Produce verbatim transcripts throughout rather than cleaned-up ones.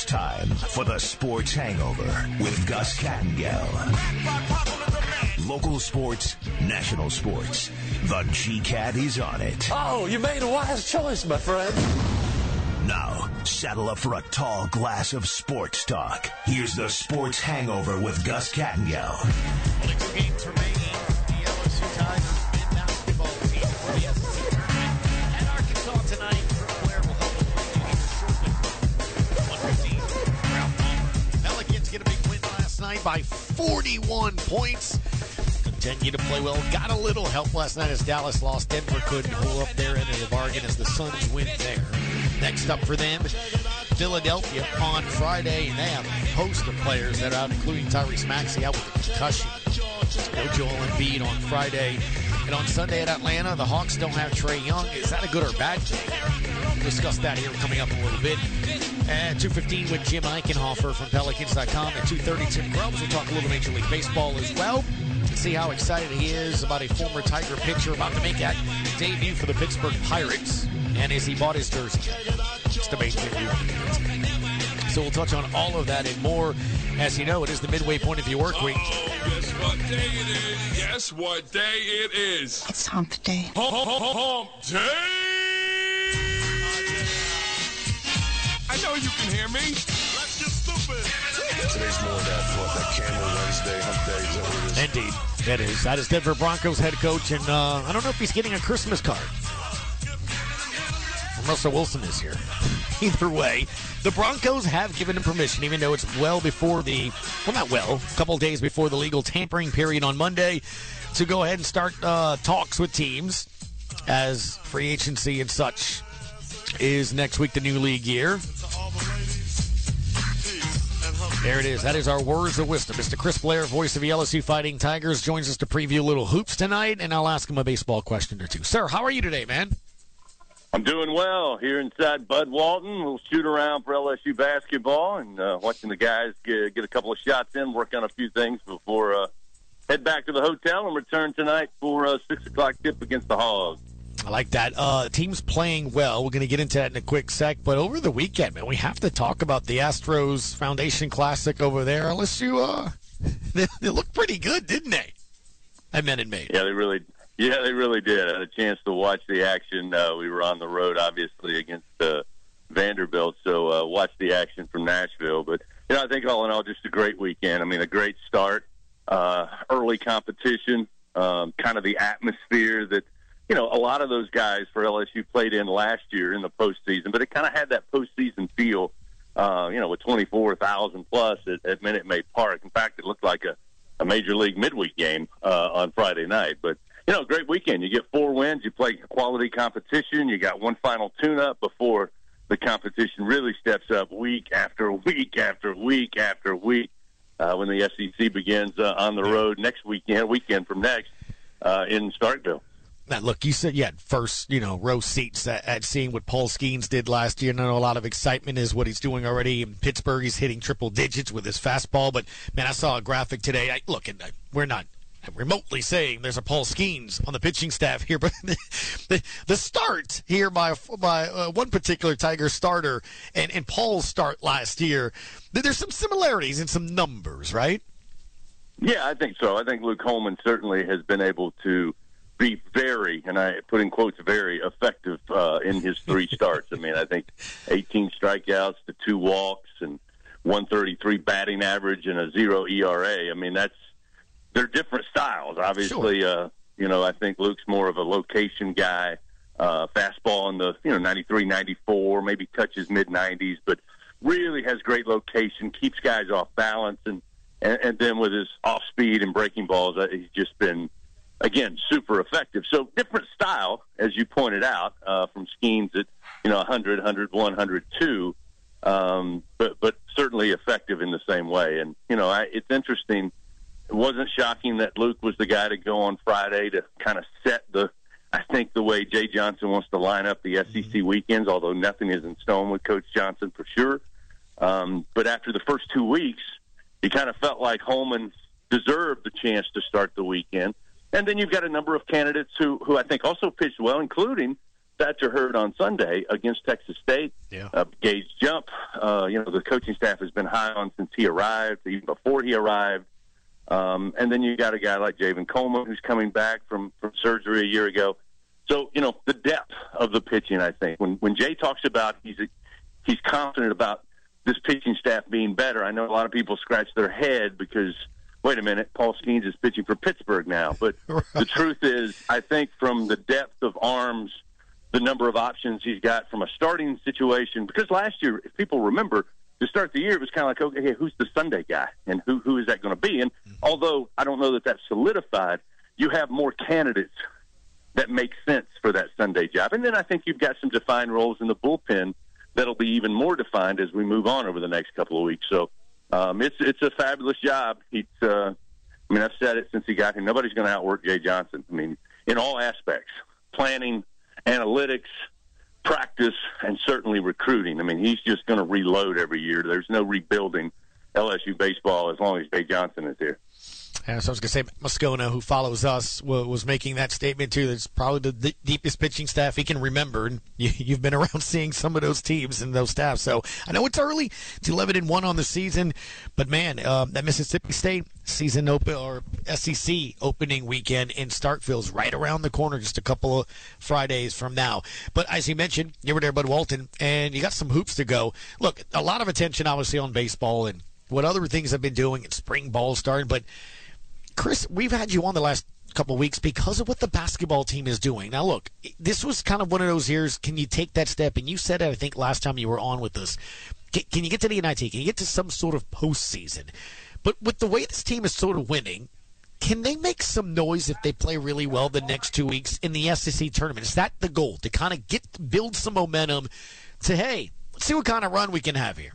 It's time for the Sports Hangover with Gus Kattengell. Local sports, national sports. The G-Cat is on it. Oh, you made a wise choice, my friend. Now, saddle up for a tall glass of sports talk. Here's the Sports Hangover with Gus Kattengell. Only two games remaining. The L S U Tigers men basketball team for the S E C tournament at Arkansas tonight. Triple Blair will help them with you here shortly. one fifteen. Ralph Palmer. Pelicans get a big win last night by forty-one points. Continue to play well. Got a little help last night as Dallas lost. Denver couldn't hold up their end of the bargain as the Suns win there. Next up for them, Philadelphia on Friday, and they have a host of players that are out, including Tyrese Maxey out with a concussion. No Joel Embiid on Friday. And on Sunday at Atlanta, the Hawks don't have Trae Young. Is that a good or bad thing? We'll discuss that here coming up in a little bit. At two fifteen with Jim Eichenhofer from Pelicans dot com. At two thirty, Tim Grubbs. We'll talk a little Major League Baseball as well. See how excited he is about a former Tiger pitcher about to make that debut for the Pittsburgh Pirates. And as he bought his jersey. Just the main thing we want to do. So we'll touch on all of that and more. As you know, it is the midway point of your work week. Oh, guess what day it is? Guess what day it is? It's hump day. Hump, hump, hump, hump day! I know you can hear me. Let's get stupid. Today's more of that, what, that Camel Wednesday, hump day, is that what it is? Indeed, that is. That is Denver Broncos head coach, and uh, I don't know if he's getting a Christmas card. Russell Wilson is here. Either way, the Broncos have given him permission, even though it's well before the, well, not well, a couple days before the legal tampering period on Monday, to go ahead and start uh, talks with teams as free agency and such is next week, the new league year. There it is. That is our words of wisdom. Mister Chris Blair, voice of the L S U Fighting Tigers, joins us to preview a little hoops tonight, and I'll ask him a baseball question or two. Sir, how are you today, man? I'm doing well here inside Bud Walton. We'll shoot around for L S U basketball and uh, watching the guys get, get a couple of shots in, work on a few things before uh, head back to the hotel and return tonight for a six o'clock tip against the Hogs. I like that. Uh, team's playing well. We're going to get into that in a quick sec. But over the weekend, man, we have to talk about the Astros Foundation Classic over there. L S U, uh, they, they looked pretty good, didn't they? I meant it, mate. Yeah, they really Yeah, they really did. I had a chance to watch the action. Uh, we were on the road, obviously, against uh, Vanderbilt, so uh, watched the action from Nashville. But, you know, I think all in all, just a great weekend. I mean, a great start, uh, early competition, um, kind of the atmosphere that, you know, a lot of those guys for L S U played in last year in the postseason, but it kind of had that postseason feel, uh, you know, with twenty-four thousand plus at, at Minute Maid Park. In fact, it looked like a, a major league midweek game uh, on Friday night. But, you know, great weekend. You get four wins. You play quality competition. You got one final tune-up before the competition really steps up week after week after week after week uh, when the S E C begins uh, on the road next weekend, weekend from next uh, in Starkville. Now, look, you said you had first, you know, row seats at, at seeing what Paul Skeens did last year. And I know a lot of excitement is what he's doing already in Pittsburgh. He's hitting triple digits with his fastball. But, man, I saw a graphic today. I, look, and I, we're not remotely saying there's a Paul Skeens on the pitching staff here, but the, the, the start here by by uh, one particular Tiger starter and, and Paul's start last year, there's some similarities in some numbers, right? Yeah, I think so. I think Luke Holman certainly has been able to be very, and I put in quotes, very effective uh, in his three starts. I mean, I think eighteen strikeouts to two walks and one thirty-three batting average and a zero E R A. I mean, that's they're different styles. Obviously, sure. uh, you know, I think Luke's more of a location guy, uh, fastball in the, you know, ninety-three, ninety-four, maybe touches mid nineties, but really has great location, keeps guys off balance, and, and, and then with his off speed and breaking balls, uh, he's just been, again, super effective. So different style, as you pointed out, uh, from Skeens at, you know, one hundred, one hundred one, one hundred two, um, but, but certainly effective in the same way. And, you know, I, it's interesting. It wasn't shocking that Luke was the guy to go on Friday to kind of set the, I think, the way Jay Johnson wants to line up the S E C weekends, although nothing is in stone with Coach Johnson for sure. Um, but after the first two weeks, he kind of felt like Holman deserved the chance to start the weekend. And then you've got a number of candidates who, who I think also pitched well, including stats are heard on Sunday against Texas State. Yeah. Uh, Gage Jump, uh, you know, the coaching staff has been high on since he arrived, even before he arrived. Um, and then you got a guy like Javen Coleman who's coming back from, from surgery a year ago. So, you know, the depth of the pitching, I think. When when Jay talks about he's a, he's confident about this pitching staff being better, I know a lot of people scratch their head because, wait a minute, Paul Skeens is pitching for Pittsburgh now. But right. The truth is, I think from the depth of arms, the number of options he's got from a starting situation, because last year, if people remember, to start the year, it was kind of like, okay, who's the Sunday guy, and who who is that going to be? And mm-hmm. although I don't know that that's solidified, you have more candidates that make sense for that Sunday job. And then I think you've got some defined roles in the bullpen that'll be even more defined as we move on over the next couple of weeks. So um, it's it's a fabulous job. He's, uh, I mean, I've said it since he got here. Nobody's going to outwork Jay Johnson. I mean, in all aspects, planning, analytics, practice, and certainly recruiting. I mean, he's just going to reload every year. There's no rebuilding L S U baseball as long as Jay Johnson is here. Yeah, so I was going to say, Moscona, who follows us, was making that statement, too. That's probably the deepest pitching staff he can remember. And you, you've been around seeing some of those teams and those staffs. So I know it's early. It's eleven and one on the season. But, man, uh, that Mississippi State season open or S E C opening weekend in Starkville is right around the corner, just a couple of Fridays from now. But as you mentioned, you were there, Bud Walton, and you got some hoops to go. Look, a lot of attention, obviously, on baseball and what other things I've been doing and spring ball starting. But Chris, we've had you on the last couple of weeks because of what the basketball team is doing. Now, look, this was kind of one of those years, can you take that step? And you said it, I think, last time you were on with us. Can, can you get to the N I T? Can you get to some sort of postseason? But with the way this team is sort of winning, can they make some noise if they play really well the next two weeks in the S E C tournament? Is that the goal, to kind of get build some momentum to, hey, let's see what kind of run we can have here?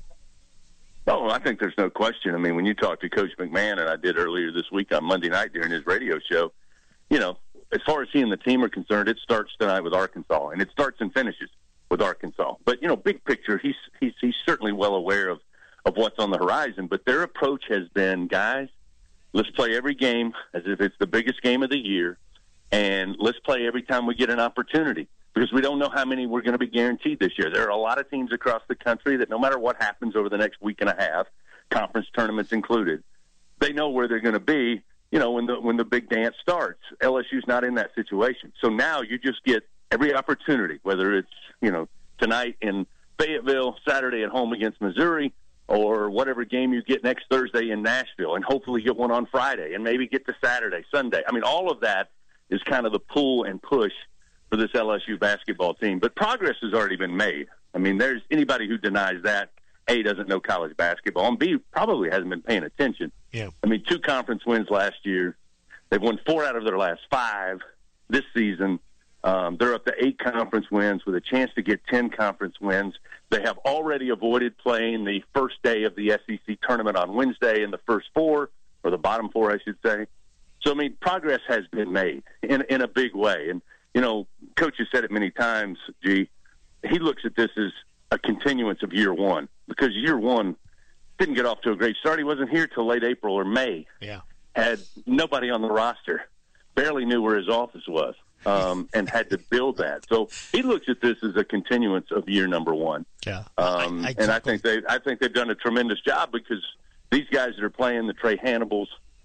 Oh, I think there's no question. I mean, when you talk to Coach McMahon, and I did earlier this week on Monday night during his radio show, you know, as far as he and the team are concerned, it starts tonight with Arkansas, and it starts and finishes with Arkansas. But, you know, big picture, he's he's, he's certainly well aware of, of what's on the horizon. But their approach has been, guys, let's play every game as if it's the biggest game of the year, and let's play every time we get an opportunity, because we don't know how many we're going to be guaranteed this year. There are a lot of teams across the country that no matter what happens over the next week and a half, conference tournaments included, they know where they're going to be, you know, when the when the big dance starts. L S U's not in that situation. So now you just get every opportunity, whether it's, you know, tonight in Fayetteville, Saturday at home against Missouri, or whatever game you get next Thursday in Nashville, and hopefully get one on Friday, and maybe get to Saturday, Sunday. I mean, all of that is kind of the pull and push for this L S U basketball team. But progress has already been made. I mean, there's anybody who denies that, A, doesn't know college basketball, and B, probably hasn't been paying attention. Yeah. I mean, two conference wins last year. They've won four out of their last five this season. Um, they're up to eight conference wins with a chance to get ten conference wins. They have already avoided playing the first day of the S E C tournament on Wednesday in the first four, or the bottom four, I should say. So, I mean, progress has been made in, in a big way. And, you know, Coach has said it many times, G, he looks at this as a continuance of year one, because year one didn't get off to a great start. He wasn't here till late April or May. Yeah. Had nobody on the roster, barely knew where his office was, um, and had to build that. So he looks at this as a continuance of year number one. Yeah. Um, I, I and I think they, I think they've done a tremendous job, because these guys that are playing, the Trey Hannibals,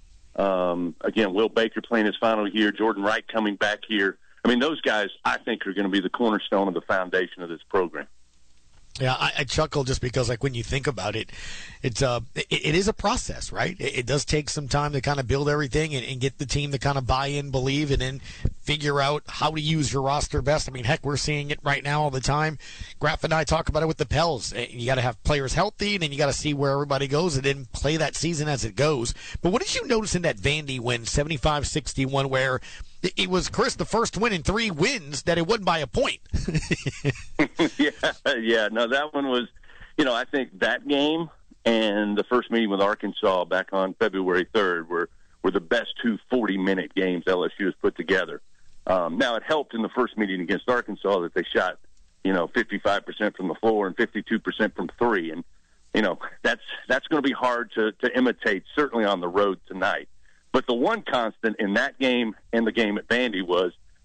um, again, Will Baker playing his final year, Jordan Wright coming back here. I mean, those guys, I think, are going to be the cornerstone of the foundation of this program. Yeah, I, I chuckle just because, like, when you think about it, it's uh, it, it is a process, right? It, it does take some time to kind of build everything and, and get the team to kind of buy in, believe, and then figure out how to use your roster best. I mean, heck, we're seeing it right now all the time. Graf and I talk about it with the Pels. You got to have players healthy, and then you got to see where everybody goes and then play that season as it goes. But what did you notice in that Vandy win, seventy-five sixty-one, where it was, Chris, the first win in three wins that it wasn't by a point? yeah, yeah. No, that one was, you know, I think that game and the first meeting with Arkansas back on February third were, were the best two forty-minute games L S U has put together. Um, now, it helped in the first meeting against Arkansas that they shot, you know, fifty-five percent from the floor and fifty-two percent from three. And, you know, that's that's going to be hard to, to imitate, certainly on the road tonight. But the one constant in that game and the game at Vandy was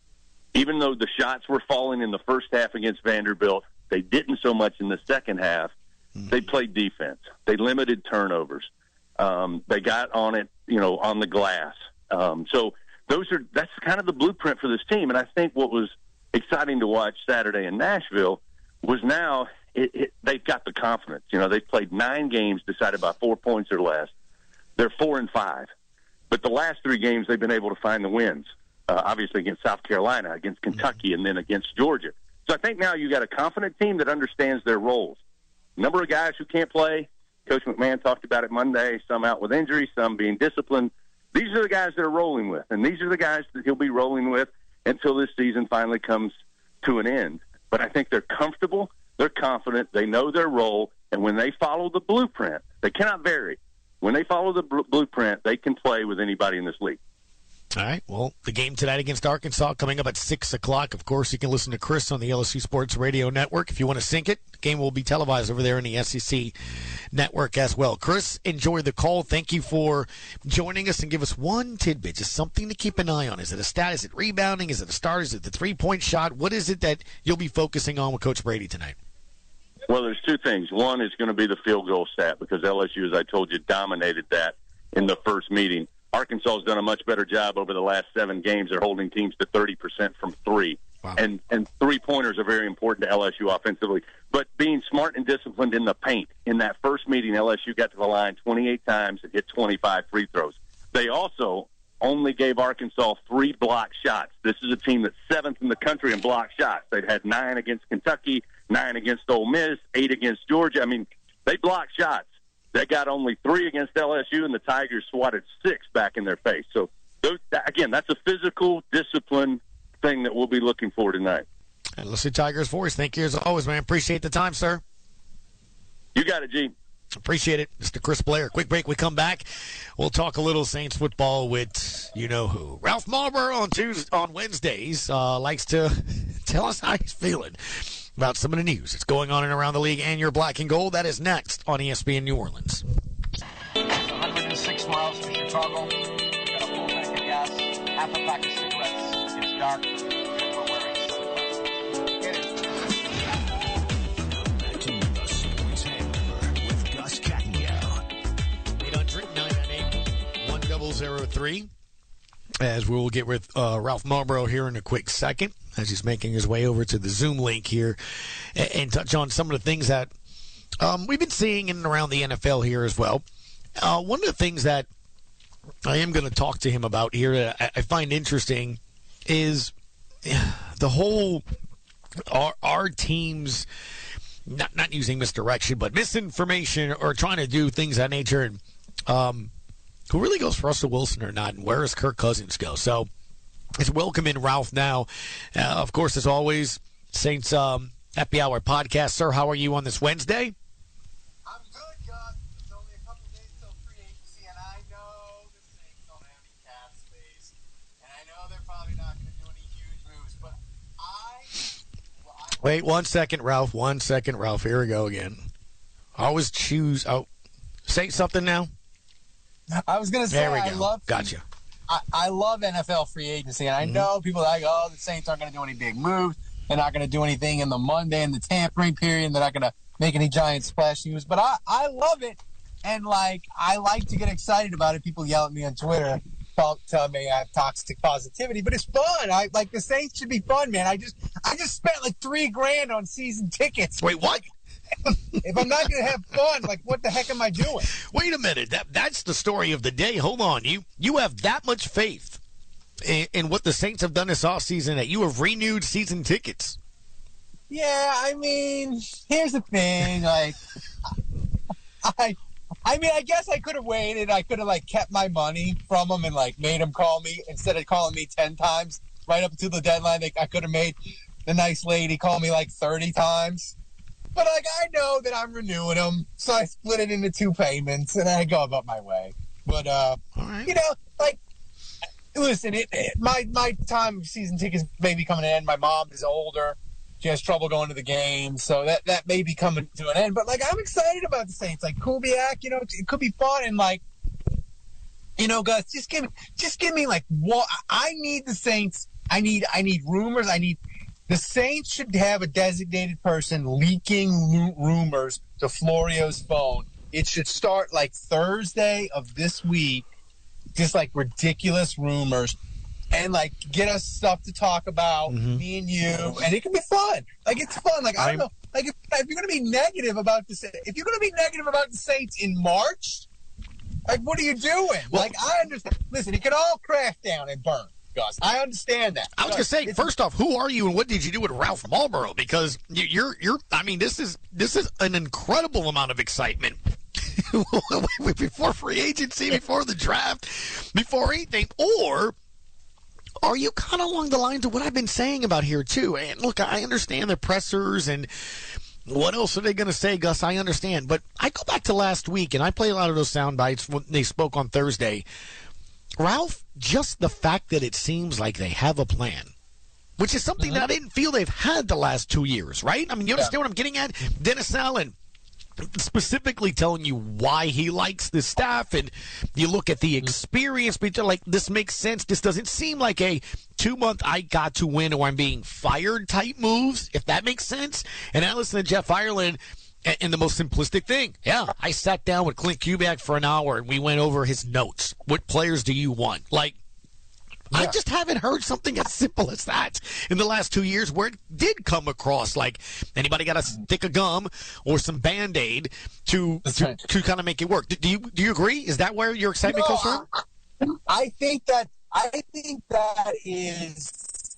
even though the shots were falling in the first half against Vanderbilt, they didn't so much in the second half. Mm-hmm. They played defense. They limited turnovers. Um, they got on it, you know, on the glass. Um, so those are that's kind of the blueprint for this team. And I think what was exciting to watch Saturday in Nashville was now it, it, they've got the confidence. You know, they've played nine games decided by four points or less. They're four and five. But the last three games they've been able to find the wins, uh, obviously against South Carolina, against Kentucky, mm-hmm. and then against Georgia. So I think now you got a confident team that understands their roles. Number of guys who can't play, Coach McMahon talked about it Monday, some out with injury, some being disciplined. These are the guys that are rolling with, and these are the guys that he'll be rolling with until this season finally comes to an end. But I think they're comfortable, they're confident, they know their role, and when they follow the blueprint, they cannot vary. When they follow the bl- blueprint, they can play with anybody in this league. All right, well, the game tonight against Arkansas coming up at six o'clock. Of course, you can listen to Chris on the L S U Sports Radio Network if you want to sync it. The game will be televised over there in the S E C Network as well. Chris, enjoy the call. Thank you for joining us, and give us one tidbit, just something to keep an eye on. Is it a stat? Is it rebounding? Is it a start? Is it the three-point shot? What is it that you'll be focusing on with Coach Brady tonight? Well, there's two things. One is going to be the field goal stat because L S U, as I told you, dominated that in the first meeting. Arkansas has done a much better job over the last seven games. They're holding teams to thirty percent from three. Wow. And and three-pointers are very important to L S U offensively. But being smart and disciplined in the paint. In that first meeting, L S U got to the line twenty-eight times and hit twenty-five free throws. They also only gave Arkansas three block shots. This is a team that's seventh in the country in block shots. They've had nine against Kentucky, nine against Ole Miss, eight against Georgia. I mean, they block shots. They got only three against L S U, and the Tigers swatted six back in their face. So, those, again, that's a physical discipline thing that we'll be looking for tonight. And let's see Tigers voice. Thank you as always, man. Appreciate the time, sir. You got it, G. Appreciate it, Mister Chris Blair. Quick break. We come back. We'll talk a little Saints football with you-know-who. Ralph Marlboro on Tuesday, on Wednesdays uh, likes to tell us how he's feeling about some of the news that's going on and around the league and your black and gold. That is next on E S P N New Orleans. one hundred six miles from Chicago. Got a full tank of gas, half a pack of cigarettes. It's dark. We're wearing sunglasses. Get it. Back to the Sports Hangover with Gus Kattengell. eight hundred, nine nine eight, one zero zero three. As we will get with uh, Ralph Marlboro here in a quick second, as he's making his way over to the Zoom link here, and, and touch on some of the things that um, we've been seeing in and around the N F L here as well. Uh, one of the things that I am going to talk to him about here that I, I find interesting is the whole our, our team's not not using misdirection, but misinformation or trying to do things of that nature. And um, who really goes for Russell Wilson or not, and where does Kirk Cousins go? So let's welcome in Ralph now. Uh, of course, as always, Saints um, Happy Hour podcast. Sir, how are you on this Wednesday? I'm good, Gus. It's only a couple days till free agency, and I know the Saints don't have any cap space, and I know they're probably not going to do any huge moves, but I... Well, I Wait one second, Ralph. One second, Ralph. Here we go again. Always choose... Oh, say something now. I was going to say, there we go. I love... Gotcha. I, I love N F L free agency, and I mm-hmm. know people are like, oh, the Saints aren't going to do any big moves. They're not going to do anything in the Monday and the tampering period. They're not going to make any giant splash news. But I, I love it, and, like, I like to get excited about it. People yell at me on Twitter, tell, tell me I have toxic positivity, but it's fun. I like the Saints should be fun, man. I just I just spent, like, three grand on season tickets. Wait, what? If I'm not going to have fun, like, what the heck am I doing? Wait a minute. That That's the story of the day. Hold on. You you have that much faith in, in what the Saints have done this offseason that you have renewed season tickets. Yeah, I mean, here's the thing. Like, I I mean, I guess I could have waited. I could have, like, kept my money from them and, like, made them call me instead of calling me ten times right up until the deadline. They, I could have made the nice lady call me, like, thirty times. But, like, I know that I'm renewing them, so I split it into two payments, and I go about my way. But, uh, right. you know, like, listen, it, it, my my time of season tickets may be coming to an end. My mom is older. She has trouble going to the games, so that, that may be coming to an end. But, like, I'm excited about the Saints. Like, Kubiak, you know, it could be fun. And, like, you know, Gus, just give me, just give me, like, what I need the Saints I need I need rumors. I need the Saints should have a designated person leaking lu- rumors to Florio's phone. It should start like Thursday of this week, just like ridiculous rumors, and like get us stuff to talk about, mm-hmm. me and you, and it can be fun. Like it's fun. Like I don't I'm, know. Like if, if you're going to be negative about the if you're going to be negative about the Saints in March, like what are you doing? Well, like I understand. Listen, it can all crash down and burn. Gus, I understand that. I was going to say, first off, who are you and what did you do with Ralph Marlboro? Because you're, you're. I mean, this is this is an incredible amount of excitement before free agency, before the draft, before anything. Or are you kind of along the lines of what I've been saying about here too? And look, I understand the pressers and what else are they going to say, Gus? I understand, but I go back to last week and I play a lot of those sound bites when they spoke on Thursday. Ralph, just the fact that it seems like they have a plan, which is something mm-hmm. that I didn't feel they've had the last two years, right? I mean, you understand yeah. what I'm getting at? Dennis Allen specifically telling you why he likes this staff, and you look at the experience, but you're like, this makes sense. This doesn't seem like a two-month I got to win or I'm being fired type moves, if that makes sense. And I listen to Jeff Ireland, and the most simplistic thing, yeah, I sat down with Clint Kubiak for an hour, and we went over his notes. What players do you want? Like, yeah. I just haven't heard something as simple as that in the last two years where it did come across like anybody got a stick of gum or some Band-Aid to to, right. to kind of make it work. Do you do you agree? Is that where your excitement no, comes from? I think that I think that is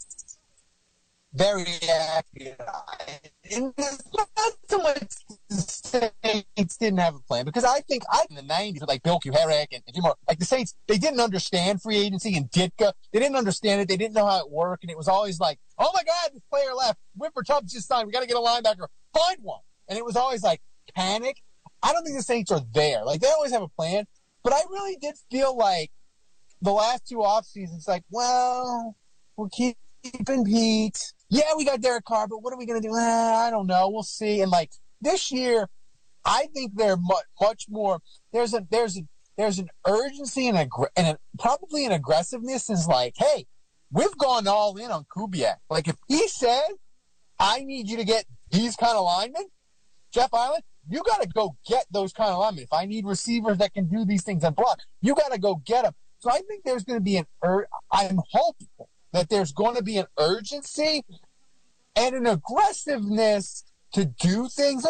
very accurate. And it's not so much the Saints didn't have a plan, because I think I in the nineties with like Bill Kuharek and, and Jim Moore, like the Saints, they didn't understand free agency and Ditka. They didn't understand it. They didn't know how it worked, and it was always like, oh my God, this player left. Whipper Tubbs just signed. We got to get a linebacker. Find one. And it was always like panic. I don't think the Saints are there. Like they always have a plan, but I really did feel like the last two off seasons, like, well, we're keeping Pete. Yeah, we got Derek Carr, but what are we going to do? Eh, I don't know. We'll see. And like this year, I think they're much, much more. There's a there's a there's an urgency and a and a, probably an aggressiveness. Is like, hey, we've gone all in on Kubiak. Like if he said, I need you to get these kind of linemen, Jeff Ireland, you got to go get those kind of linemen. If I need receivers that can do these things and block, you got to go get them. So I think there's going to be an. Ur- I'm hopeful that there's going to be an urgency and an aggressiveness to do things.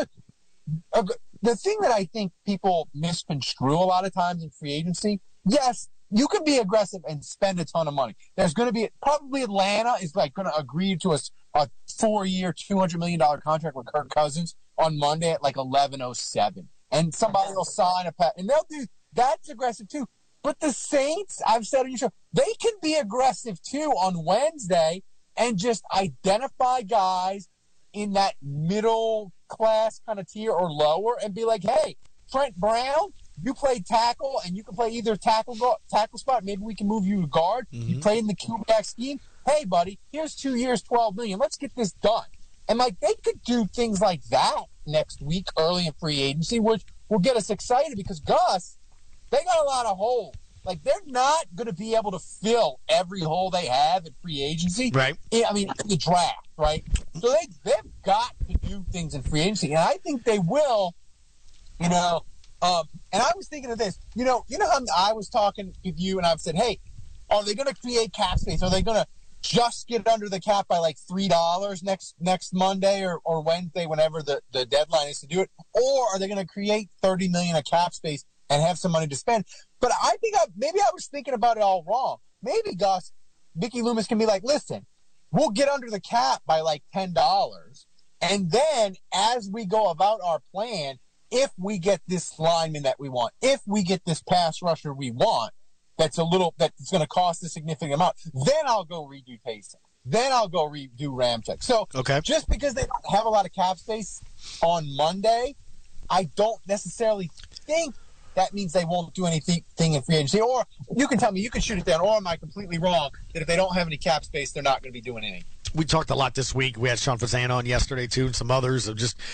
The thing that I think people misconstrue a lot of times in free agency, yes, you can be aggressive and spend a ton of money. There's going to be, probably Atlanta is like going to agree to a, a four-year, two hundred million dollars contract with Kirk Cousins on Monday at like eleven oh seven. And somebody will sign a pat, and they'll do, that's aggressive too. But the Saints, I've said on your show, they can be aggressive too on Wednesday and just identify guys in that middle class kind of tier or lower and be like, hey, Trent Brown, you play tackle and you can play either tackle tackle spot. Maybe we can move you to guard. Mm-hmm. You play in the Kubiak scheme. Hey, buddy, here's two years, twelve million dollars. Let's get this done. And like they could do things like that next week early in free agency, which will get us excited because Gus, they got a lot of holes. Like, they're not going to be able to fill every hole they have in free agency. Right. I mean, in the draft, right? So they, they've got to do things in free agency. And I think they will, you know. Um, and I was thinking of this. You know, you know how I was talking with you and I've said, hey, are they going to create cap space? Are they going to just get under the cap by like three dollars next next Monday or, or Wednesday, whenever the, the deadline is to do it? Or are they going to create thirty million dollars of cap space and have some money to spend? But I think I, maybe I was thinking about it all wrong. Maybe, Gus, Mickey Loomis can be like, listen, we'll get under the cap by like ten dollars. And then as we go about our plan, if we get this lineman that we want, if we get this pass rusher we want, that's a little, that's going to cost a significant amount, then I'll go redo Taysom. Then I'll go redo Ramczyk. So okay. Just because they don't have a lot of cap space on Monday, I don't necessarily think that means they won't do anything in free agency. Or you can tell me, you can shoot it down, or am I completely wrong that if they don't have any cap space, they're not going to be doing anything? We talked a lot this week. We had Sean Fazan on yesterday, too, and some others of just,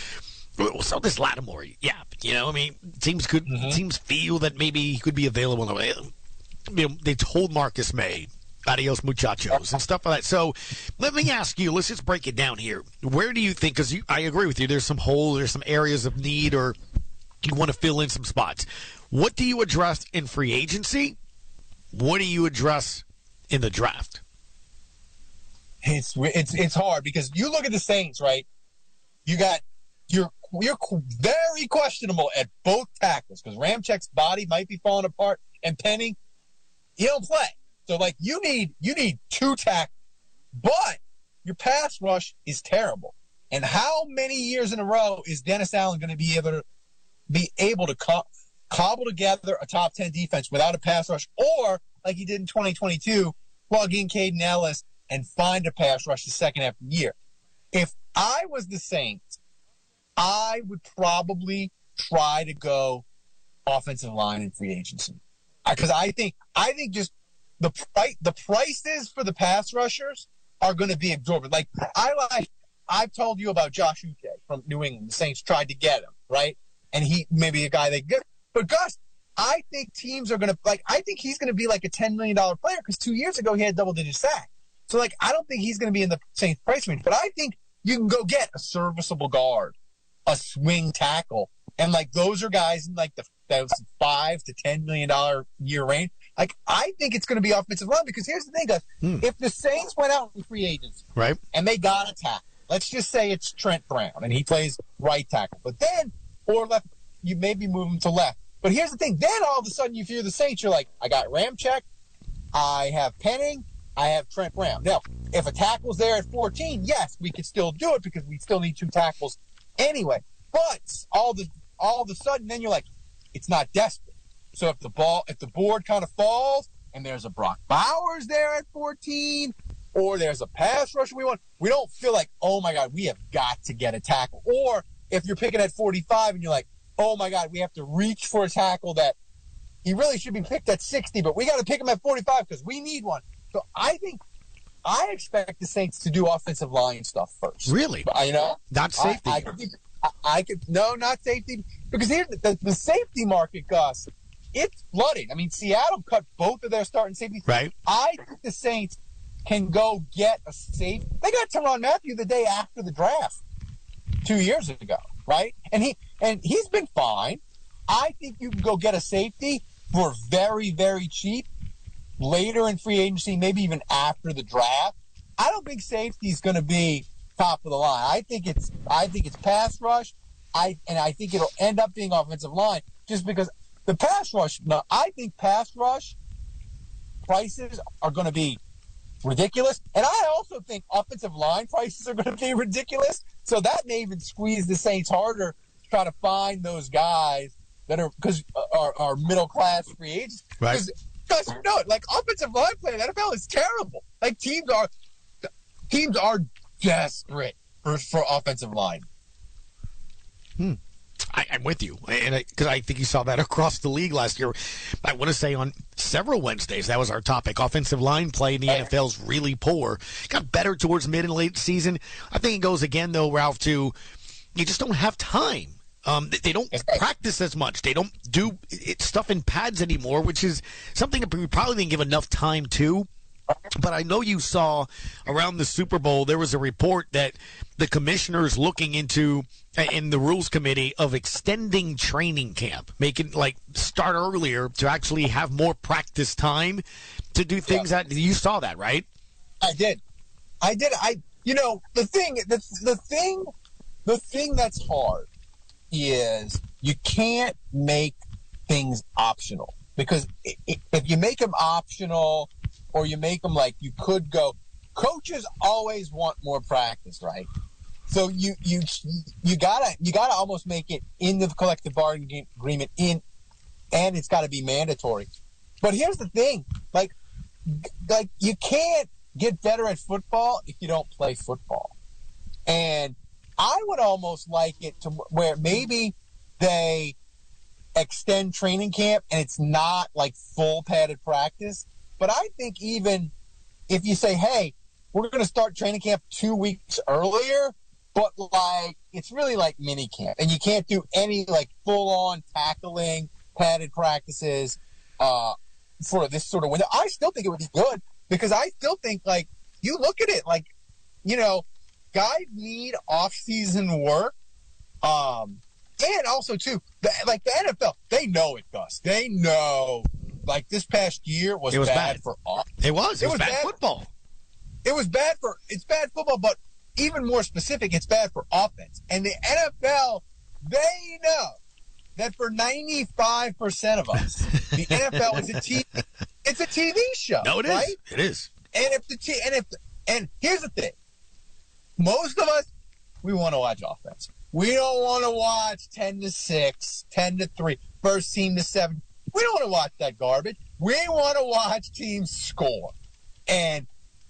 so this Lattimore, yeah, you know, I mean, teams could, mm-hmm. teams feel that maybe he could be available. You know, they told Marcus May adios muchachos, and stuff like that. So let me ask you, let's just break it down here. Where do you think, because I agree with you, there's some holes, there's some areas of need, or you want to fill in some spots. What do you address in free agency? What do you address in the draft? It's it's it's hard because you look at the Saints, right? You got you're you're very questionable at both tackles because Ramczyk's body might be falling apart, and Penny, he don't play. So like you need you need two tackles, but your pass rush is terrible. And how many years in a row is Dennis Allen going to be able to be able to co- cobble together a top ten defense without a pass rush, or like he did in twenty twenty-two, plug in Caden Ellis and find a pass rush the second half of the year? If I was the Saints, I would probably try to go offensive line in free agency because I think I think just the price the prices for the pass rushers are going to be exorbitant. Like I like I've told you about Josh Uche from New England. The Saints tried to get him, right? And he maybe a guy they get, but Gus, I think teams are going to like. I think he's going to be like a ten million dollar player because two years ago he had double digit sack. So, like, I don't think he's going to be in the Saints price range, but I think you can go get a serviceable guard, a swing tackle, and, like, those are guys in, like, the those five to ten million dollar year range. Like, I think it's going to be offensive line because here's the thing, guys. Hmm. If the Saints went out in free agency right, and they got a tackle, let's just say it's Trent Brown, and he plays right tackle, but then, or left, you maybe move him to left. But here's the thing. Then all of a sudden, if you're the Saints, you're like, I got Ramczyk, I have Penning, I have Trent Brown. Now, if a tackle's there at fourteen, yes, we could still do it because we still need two tackles anyway. But all the all of a sudden, then you're like, it's not desperate. So if the ball, if the board kind of falls, and there's a Brock Bowers there at fourteen, or there's a pass rusher we want, we don't feel like, oh my God, we have got to get a tackle. Or if you're picking at forty-five and you're like, oh my God, we have to reach for a tackle that he really should be picked at sixty, but we got to pick him at forty-five because we need one. So I think I expect the Saints to do offensive line stuff first. Really? You know, not safety. I, I, could, I, I could no, not safety because here's the, the, the safety market, Gus. It's flooded. I mean, Seattle cut both of their starting safeties. Right. I think the Saints can go get a safe. They got Tyrann Mathieu the day after the draft two years ago, right? And he and he's been fine. I think you can go get a safety for very, very cheap later in free agency, maybe even after the draft. I don't think safety is going to be top of the line. I think it's I think it's pass rush. I and I think it'll end up being offensive line just because the pass rush. No, I think pass rush prices are going to be ridiculous, and I also think offensive line prices are going to be ridiculous. So that may even squeeze the Saints harder to try to find those guys that are because are, are middle class free agents. Right. Because you know it, like offensive line play in the N F L is terrible. Like teams are teams are desperate for, for offensive line. Hmm. I, I'm with you, and because I, I think you saw that across the league last year. I want to say on several Wednesdays that was our topic. Offensive line play in the N F L is really poor. Got better towards mid and late season. I think it goes again though, Ralph. To you just don't have time. Um, they don't practice as much. They don't do it, stuff in pads anymore, which is something that we probably didn't give enough time to. But I know you saw around the Super Bowl, there was a report that the commissioner's looking into in the rules committee of extending training camp, making like start earlier to actually have more practice time to do things yeah. that you saw that, right? I did. I did. I, you know, the thing, the, the thing, the thing that's hard is you can't make things optional because if you make them optional or you make them like you could go, coaches always want more practice, right? So you you you gotta you gotta almost make it in the collective bargaining agreement in, and it's got to be mandatory. But here's the thing, like like you can't get better at football if you don't play football, and I would almost like it to where maybe they extend training camp and it's not like full padded practice. But I think even if you say, hey, we're going to start training camp two weeks earlier, but like it's really like mini camp and you can't do any like full on tackling padded practices uh, for this sort of window. I still think it would be good because I still think, like, you look at it, like, you know, guys need off-season work. Um, and also, too, the, like the N F L, they know it, Gus. They know, like, this past year was, it was bad, bad for off. It was. It, it was, was bad, bad football. It was bad for – it's bad football, but even more specific, it's bad for offense. And the N F L, they know that for ninety-five percent of us, the N F L is a T V. It's a T V show. No, it is. Right? It is. And if the t- and if and here's the thing, most of us, we want to watch offense. We don't want to watch ten to six, ten to three, first team to seven. We don't want to watch that garbage. We want to watch teams score, and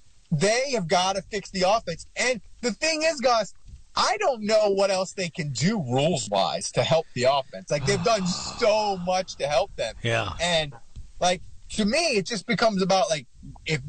they have got to fix the offense. And the thing is, Gus, I don't know what else they can do rules-wise to help the offense. Like, they've done so much to help them. Yeah. And, like, to me, it just becomes about, like, if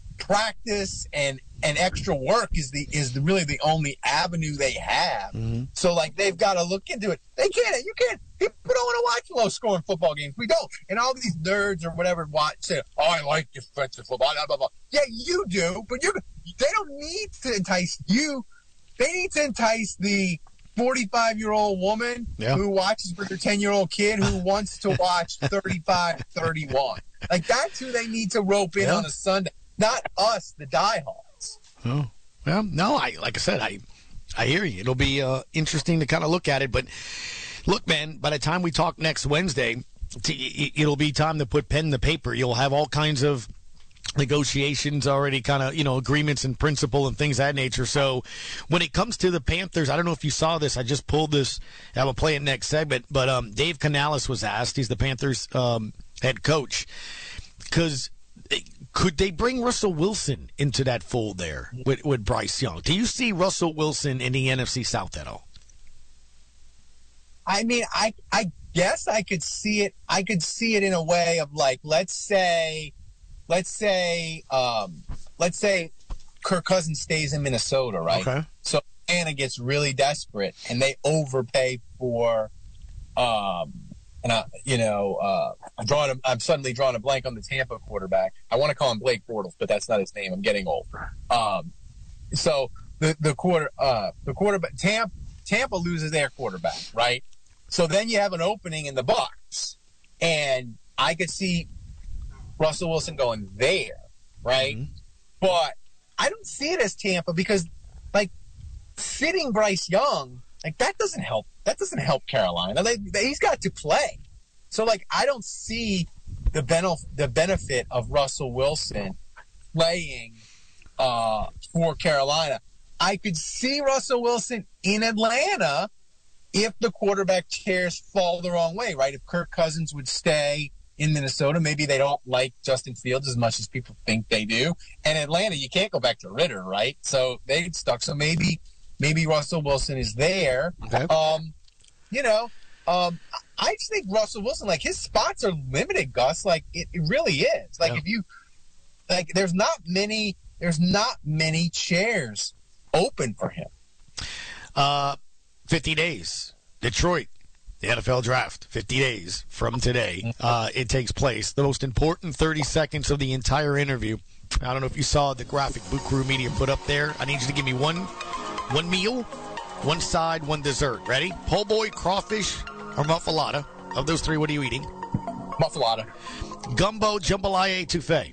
practice and, and extra work is the is the, really the only avenue they have. Mm-hmm. So, like, they've got to look into it. They can't. You can't. People don't want to watch low-scoring football games. We don't. And all these nerds or whatever watch say, oh, I like defensive football, blah, blah, blah. Yeah, you do, but you they don't need to entice you. They need to entice the forty-five-year-old woman yeah. who watches with her ten-year-old kid who wants to watch thirty-five thirty-one. Like, that's who they need to rope in yeah. on a Sunday, not us, the diehards. Oh, well, no, I like I said, I I hear you. It'll be uh, interesting to kind of look at it. But, look, man, by the time we talk next Wednesday, it'll be time to put pen to paper. You'll have all kinds of negotiations already, kind of, you know, agreements in principle and things of that nature. So when it comes to the Panthers, I don't know if you saw this. I just pulled this. I will play it next segment. But um, Dave Canales was asked. He's the Panthers um, head coach. Because could they bring Russell Wilson into that fold there with, with Bryce Young? Do you see Russell Wilson in the N F C South at all? I mean, I I guess I could see it. I could see it in a way of, like, let's say, let's say, um, let's say Kirk Cousins stays in Minnesota, right? Okay. So Atlanta gets really desperate and they overpay for, um, and I, you know, uh, I'm drawing. A, I'm suddenly drawing a blank on the Tampa quarterback. I want to call him Blake Bortles, but that's not his name. I'm getting old. Um, so the the quarter, uh, the quarterback, Tampa, Tampa loses their quarterback, right? So then you have an opening in the Bucs, and I could see Russell Wilson going there, right? Mm-hmm. But I don't see it as Tampa because, like, sitting Bryce Young, like, that doesn't help. That doesn't help Carolina. They, they, he's got to play. So, like, I don't see the benef- the benefit of Russell Wilson playing uh, for Carolina. I could see Russell Wilson in Atlanta if the quarterback chairs fall the wrong way, right? If Kirk Cousins would stay in Minnesota, maybe they don't like Justin Fields as much as people think they do. And Atlanta, you can't go back to Ritter, right? So they get stuck. So maybe maybe Russell Wilson is there. Okay. Um, you know, um, I just think Russell Wilson, like, his spots are limited, Gus. Like, it, it really is. Like, yeah. if you, like, there's not many, there's not many chairs open for him. Uh, fifty days. Detroit, the N F L draft, fifty days from today. Uh, it takes place. The most important thirty seconds of the entire interview. I don't know if you saw the graphic Boot Crew Media put up there. I need you to give me one, one meal, one side, one dessert. Ready? Po' boy, crawfish, or muffalata. Of those three, what are you eating? Muffalata. Gumbo, jambalaya, etouffee.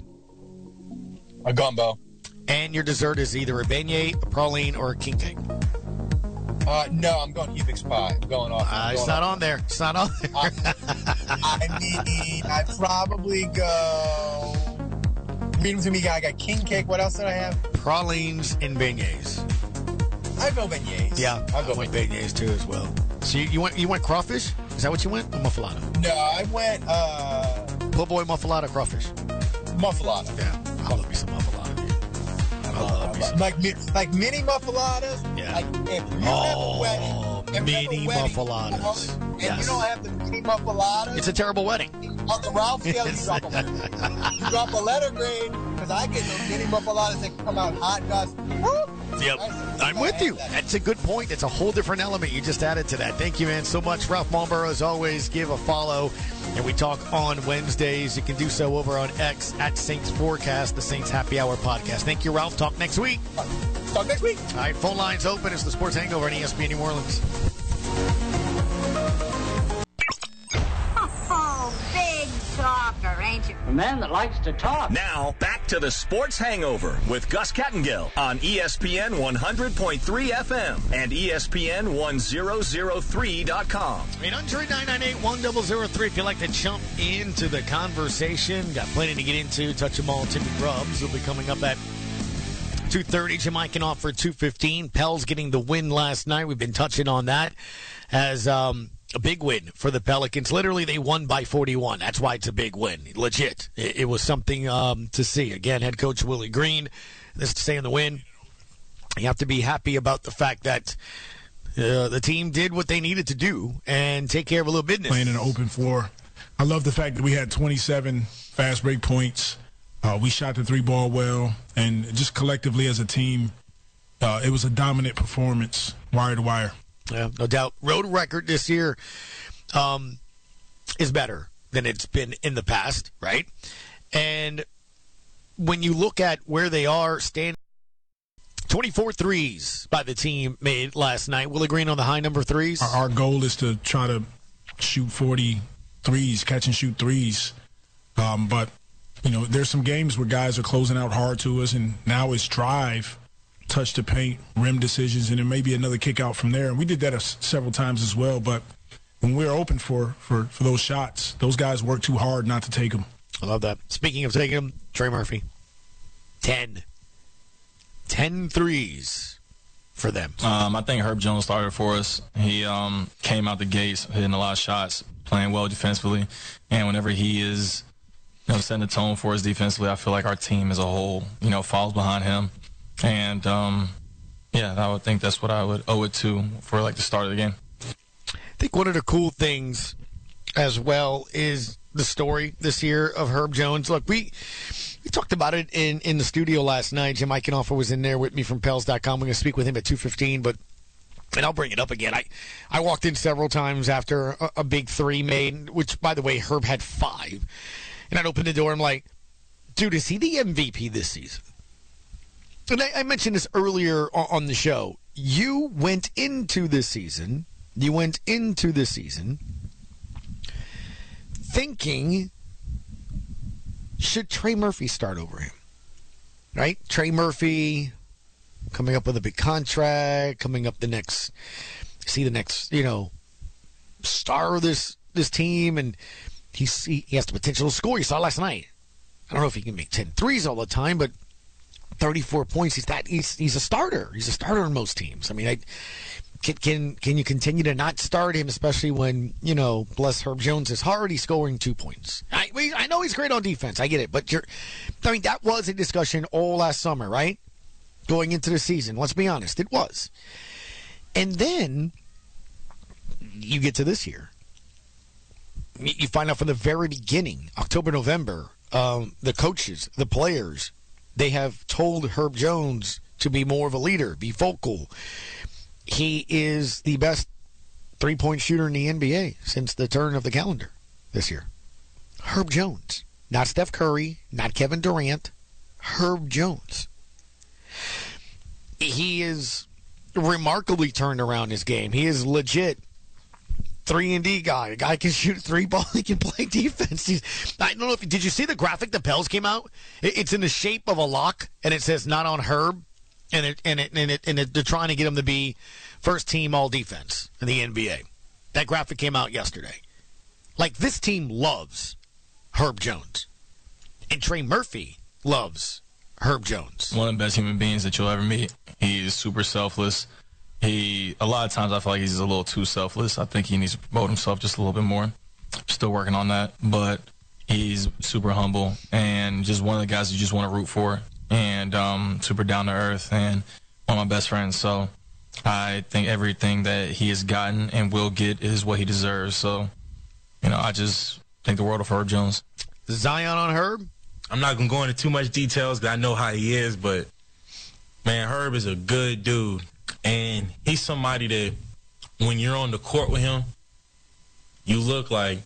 A gumbo. And your dessert is either a beignet, a praline, or a king cake. Uh, no, I'm going Hubix pie. I'm going off. Uh, going it's not off. on there. It's not on there. I, I mean, I'd probably go. Read them to me, guy. I got king cake. What else did I have? Pralines and beignets. I go beignets. Yeah, I'll go I went beignets. beignets too as well. So you, you went you went crawfish? Is that what you went? Or muffalata? No, I went uh, Po' boy, muffalata, crawfish. muffalata. Yeah, I love me some muffalata, dude. I love me some. Like like mini muffalatas. Yeah. Like if you Oh, have a wedding, if mini you have a wedding, muffalatas. and Yes. you don't have the mini muffalatas. It's a terrible wedding. On the Ralph scale, you drop a letter. You drop a letter grade because because I get those mini buffaloes that come out hot, Gus. Woo! Yep, I'm with you. That's a good point. It's a whole different element you just added to that. Thank you, man, so much. Ralph Marlboro, as always, give a follow. And we talk on Wednesdays. You can do so over on X at Saints Forecast, the Saints Happy Hour podcast. Thank you, Ralph. Talk next week. Talk next week. All right, phone lines open. It's the Sports Hangover on E S P N New Orleans. Oh, big talker, ain't you? A man that likes to talk. Now, back to the Sports Hangover with Gus Kattengill on E S P N one hundred point three F M and E S P N one thousand three dot com. eight hundred, nine nine eight, one thousand three if you'd like to jump into the conversation. Got plenty to get into. Touch them all. Timmy Grubbs will be coming up at two thirty. Jamaican off for two fifteen. Pels getting the win last night. We've been touching on that as um, a big win for the Pelicans. Literally, they won by forty-one. That's why it's a big win. Legit. It, it was something um, to see. Again, head coach Willie Green, this to say in the win. You have to be happy about the fact that uh, the team did what they needed to do and take care of a little business. Playing in an open floor. I love the fact that we had twenty-seven fast break points. Uh, we shot the three ball well, and just collectively as a team, uh, it was a dominant performance, wire to wire. Yeah, no doubt. Road record this year um, is better than it's been in the past, right? And when you look at where they are standing, twenty-four threes by the team made last night. Willie Green on the high number threes. Our, our goal is to try to shoot forty threes, catch and shoot threes. Um, but, you know, there's some games where guys are closing out hard to us, and now it's drive, touch the paint, rim decisions, and then maybe another kick out from there. And we did that a, several times as well. But when we're open for, for, for those shots, those guys work too hard not to take them. I love that. Speaking of taking them, Trey Murphy, ten. ten threes for them. Um, I think Herb Jones started for us. He um, came out the gates hitting a lot of shots, playing well defensively. And whenever he is, you know, setting the tone for us defensively, I feel like our team as a whole, you know, falls behind him. And, um, yeah, I would think that's what I would owe it to for, like, the start of the game. I think one of the cool things as well is the story this year of Herb Jones. Look, we we talked about it in, in the studio last night. Jim Eichenhofer was in there with me from Pels dot com. We're going to speak with him at two fifteen, but and I'll bring it up again. I, I walked in several times after a, a big three made, which, by the way, Herb had five. And I'd open the door. I'm like, dude, is he the M V P this season? And I, I mentioned this earlier on, on the show. You went into this season, you went into this season thinking, should Trey Murphy start over him? Right? Trey Murphy coming up with a big contract, coming up the next, see the next, you know, star of this, this team, and he's, he, he has the potential to score. You saw last night. I don't know if he can make ten threes all the time, but thirty-four points, he's that he's he's a starter. He's a starter on most teams. I mean, I can can can you continue to not start him, especially when, you know, bless Herb Jones is already scoring two points. I I know he's great on defense. I get it, but you're I mean, that was a discussion all last summer, right? Going into the season. Let's be honest, it was. And then you get to this year. You find out from the very beginning, October, November, um, the coaches, the players, they have told Herb Jones to be more of a leader, be vocal. He is the best three-point shooter in the N B A since the turn of the calendar this year. Herb Jones. Not Steph Curry, not Kevin Durant. Herb Jones. He is remarkably turned around his game. He is legit three and D guy. A guy can shoot three ball. He can play defense. He's, I don't know if did you see the graphic the Pels came out? It, it's in the shape of a lock, and it says not on Herb, and it and it and it and it, they're trying to get him to be first team all defense in the N B A. That graphic came out yesterday. Like, this team loves Herb Jones, and Trey Murphy loves Herb Jones. One of the best human beings that you'll ever meet. He's super selfless. He, a lot of times I feel like he's a little too selfless. I think he needs to promote himself just a little bit more. Still working on that, but he's super humble and just one of the guys you just want to root for, and um, super down to earth, and one of my best friends. So I think everything that he has gotten and will get is what he deserves. So, you know, I just think the world of Herb Jones. Zion on Herb? I'm not going to go into too much details because I know how he is, but, man, Herb is a good dude. And he's somebody that when you're on the court with him, you look like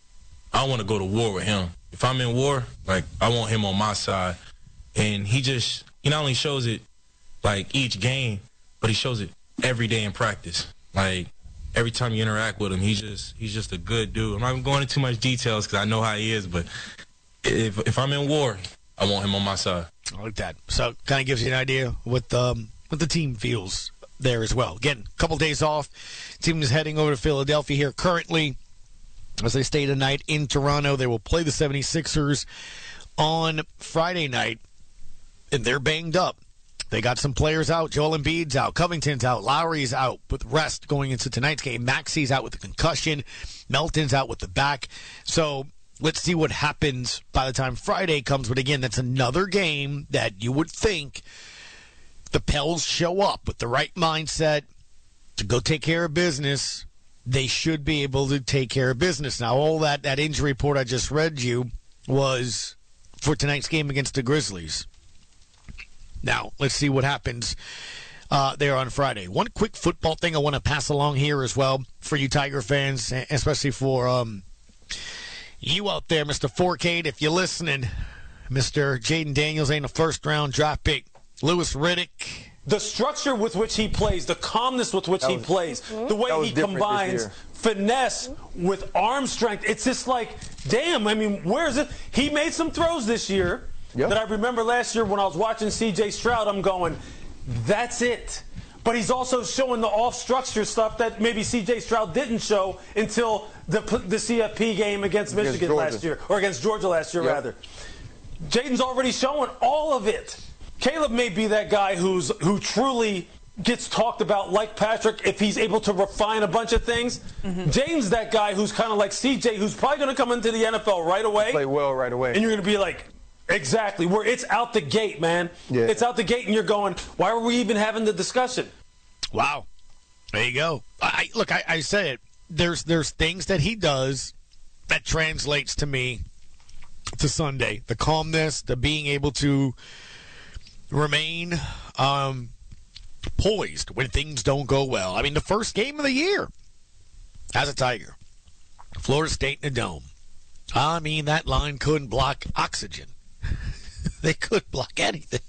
I want to go to war with him. If I'm in war, like, I want him on my side. And he just, he not only shows it, like, each game, but he shows it every day in practice. Like, every time you interact with him, he's just he's just a good dude. I'm not going into too much details because I know how he is, but if if I'm in war, I want him on my side. I like that. So kind of gives you an idea what um, what the team feels there as well. Again, a couple days off. Team is heading over to Philadelphia here currently as they stay tonight in Toronto. They will play the seventy-sixers on Friday night, and they're banged up. They got some players out. Joel Embiid's out. Covington's out. Lowry's out with rest going into tonight's game. Maxi's out with a concussion. Melton's out with the back. So let's see what happens by the time Friday comes. But again, that's another game that you would think the Pels show up with the right mindset to go take care of business. They should be able to take care of business. Now, all that, that injury report I just read you was for tonight's game against the Grizzlies. Now, let's see what happens uh, there on Friday. One quick football thing I want to pass along here as well for you Tiger fans, especially for um, you out there, Mister Forcade, if you're listening. Mister Jaden Daniels ain't a first-round draft pick. Lewis Riddick. The structure with which he plays, the calmness with which That he was- plays, the way that was he different this combines year. finesse with arm strength. It's just like, damn, I mean, where is it? He made some throws this year Yep. that I remember last year when I was watching C J Stroud. I'm going, that's it. But he's also showing the off-structure stuff that maybe C J Stroud didn't show until the the C F P game against Against Michigan Georgia. last year, or against Georgia last year, Yep. rather. Jaden's already showing all of it. Caleb may be that guy who's who truly gets talked about like Patrick if he's able to refine a bunch of things. Mm-hmm. Jaden's that guy who's kind of like C J, who's probably going to come into the N F L right away. Play well right away. And you're going to be like, exactly, where it's out the gate, man. Yeah. It's out the gate, and you're going, why are we even having the discussion? Wow. There you go. I, look, I, I said it. There's, there's things that he does that translates to me to Sunday. The calmness, the being able to remain um, poised when things don't go well. I mean, the first game of the year as a Tiger, Florida State in the Dome. I mean, that line couldn't block oxygen. They couldn't block anything.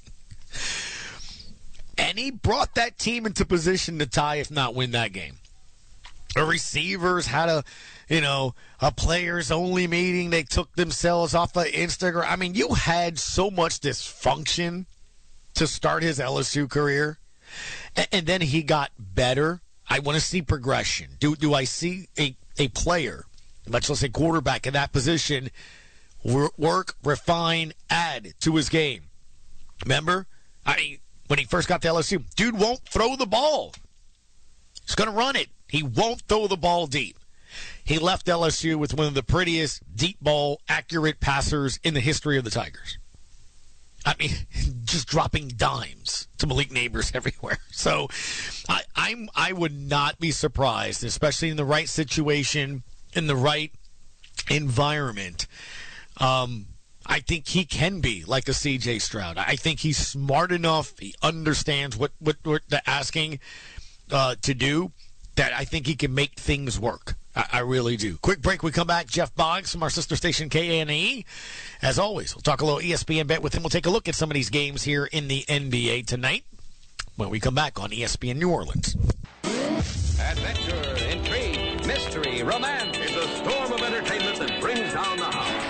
And he brought that team into position to tie, if not win that game. The receivers had a, you know, a players-only meeting. They took themselves off of Instagram. I mean, you had so much dysfunction to start his L S U career. And, and then he got better. I want to see progression. Do do I see a, a player, let's just say quarterback in that position, work, refine, add to his game? Remember? I mean, when he first got to L S U, dude won't throw the ball. He's going to run it. He won't throw the ball deep. He left L S U with one of the prettiest deep ball accurate passers in the history of the Tigers. I mean, just dropping dimes to Malik Neighbors everywhere. So I, I'm I would not be surprised, especially in the right situation, in the right environment. Um, I think he can be like a C J Stroud. I think he's smart enough. He understands what, what, what they're asking uh, to do, that I think he can make things work. I, I really do. Quick break. We come back. Jeff Boggs from our sister station K A N E. As always, we'll talk a little E S P N bet with him. We'll take a look at some of these games here in the N B A tonight when we come back on E S P N New Orleans. Adventure, intrigue, mystery, romance. It's a storm of entertainment that brings down the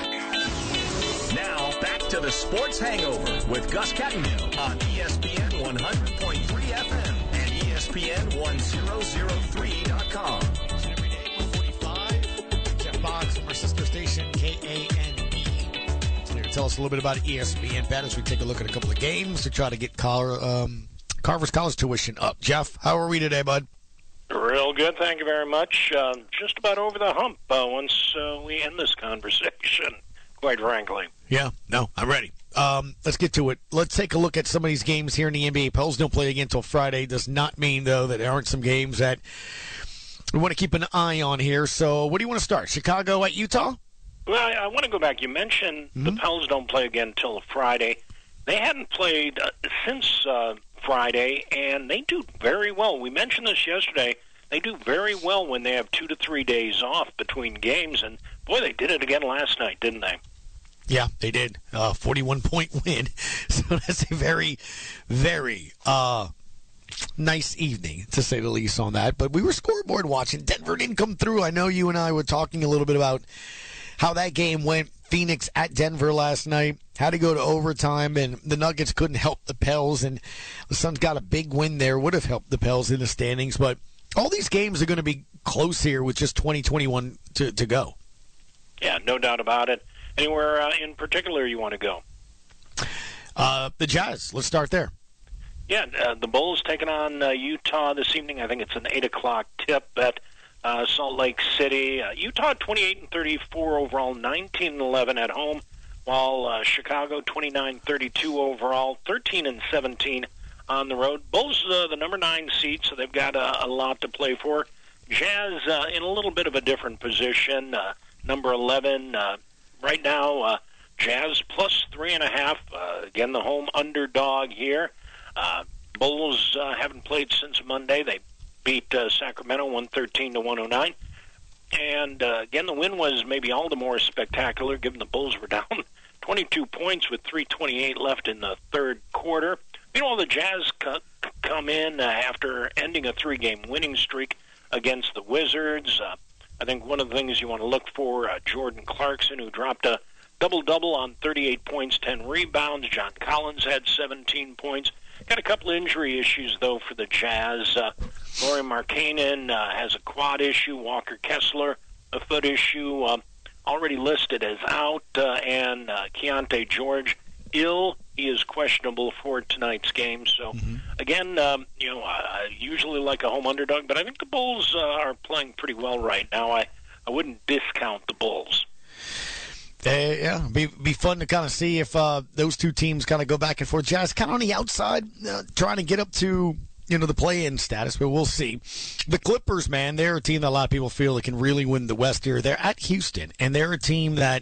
house. Now, back to the Sports Hangover with Gus Kattengell on E S P N one hundred point three F M and E S P N ten oh three dot com. Every day, one forty-five. Jeff Boggs from our sister station K A N E. So here to tell us a little bit about E S P N bet as we take a look at a couple of games to try to get Car- um, Carver's college tuition up. Jeff, how are we today, bud? Real good, thank you very much. Uh, just about over the hump uh, once uh, we end this conversation, quite frankly. Yeah, no, I'm ready. Um, let's get to it. Let's take a look at some of these games here in the N B A. Pels don't play again until Friday. Does not mean, though, that there aren't some games that we want to keep an eye on here. So what do you want to start? Chicago at Utah? Well, I, I want to go back. You mentioned Mm-hmm. the Pels don't play again until Friday. They hadn't played uh, since uh, Friday, and they do very well. We mentioned this yesterday. They do very well when they have two to three days off between games, and boy, they did it again last night, didn't they? Yeah, they did. Uh, forty-one point win. So that's a very, very uh, nice evening, to say the least, on that. But we were scoreboard watching. Denver didn't come through. I know you and I were talking a little bit about how that game went. Phoenix at Denver last night. Had to go to overtime, and the Nuggets couldn't help the Pels. And the Suns got a big win there. Would have helped the Pels in the standings. But all these games are going to be close here with just twenty, twenty-one to, to go. Yeah, no doubt about it. Anywhere uh, in particular you want to go? Uh, the Jazz. Let's start there. Yeah, uh, the Bulls taking on uh, Utah this evening. I think it's an eight o'clock tip at uh, Salt Lake City. Uh, Utah twenty-eight and thirty-four overall, nineteen and eleven at home, while uh, Chicago twenty-nine thirty-two overall, thirteen and seventeen on the road. Bulls uh, the number nine seed, so they've got a, a lot to play for. Jazz uh, in a little bit of a different position, uh, number eleven. Uh, right now, uh, Jazz plus three and a half. Uh, again, the home underdog here. Uh, Bulls uh, haven't played since Monday. They beat uh, Sacramento one thirteen to one oh nine. And uh, again, the win was maybe all the more spectacular, given the Bulls were down twenty-two points with three twenty-eight left in the third quarter. Meanwhile, the Jazz co- come in uh, after ending a three-game winning streak against the Wizards. Uh, I think one of the things you want to look for, uh, Jordan Clarkson, who dropped a double-double on thirty-eight points, ten rebounds. John Collins had seventeen points. Got a couple of injury issues, though, for the Jazz. Uh, Lauri Markkanen uh, has a quad issue. Walker Kessler, a foot issue, uh, already listed as out. Uh, and uh, Keontae George, ill. He is questionable for tonight's game. So, mm-hmm. again, um, you know, I usually like a home underdog, but I think the Bulls uh, are playing pretty well right now. I, I wouldn't discount the Bulls. Uh, yeah, be be fun to kind of see if uh, those two teams kind of go back and forth. Jazz kind of on the outside, uh, trying to get up to you know the play-in status, but we'll see. The Clippers, man, they're a team that a lot of people feel that can really win the West here. They're at Houston, and they're a team that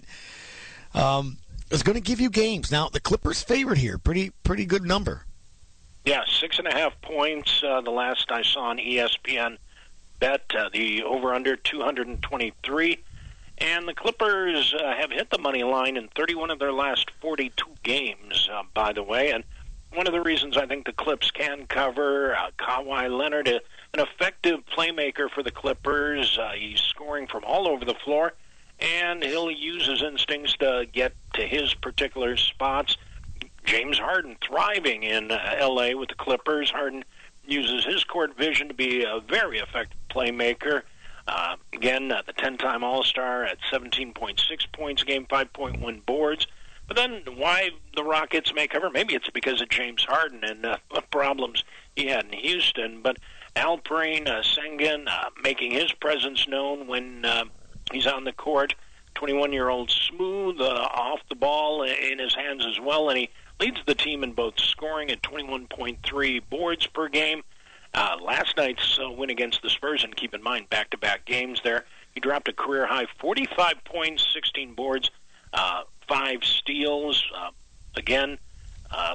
um, is going to give you games. Now, the Clippers favorite here, pretty pretty good number. Yeah, six and a half points. Uh, the last I saw on E S P N bet uh, the over/under two twenty-three. And the Clippers uh, have hit the money line in thirty-one of their last forty-two games, uh, by the way. And one of the reasons I think the Clips can cover, uh, Kawhi Leonard, a, an effective playmaker for the Clippers. Uh, he's scoring from all over the floor, and he'll use his instincts to get to his particular spots. James Harden thriving in uh, L A with the Clippers. Harden uses his court vision to be a very effective playmaker. Uh, again, uh, the ten-time All-Star at seventeen point six points a game, five point one boards. But then why the Rockets may cover? Maybe it's because of James Harden and uh, the problems he had in Houston. But Alperen uh, Sengun uh, making his presence known when uh, he's on the court. twenty-one-year-old smooth, uh, off the ball in his hands as well. And he leads the team in both scoring at twenty-one point three boards per game. Uh, last night's uh, win against the Spurs, and keep in mind, back-to-back games there, he dropped a career-high forty-five points, sixteen boards, uh, five steals. Uh, again, uh,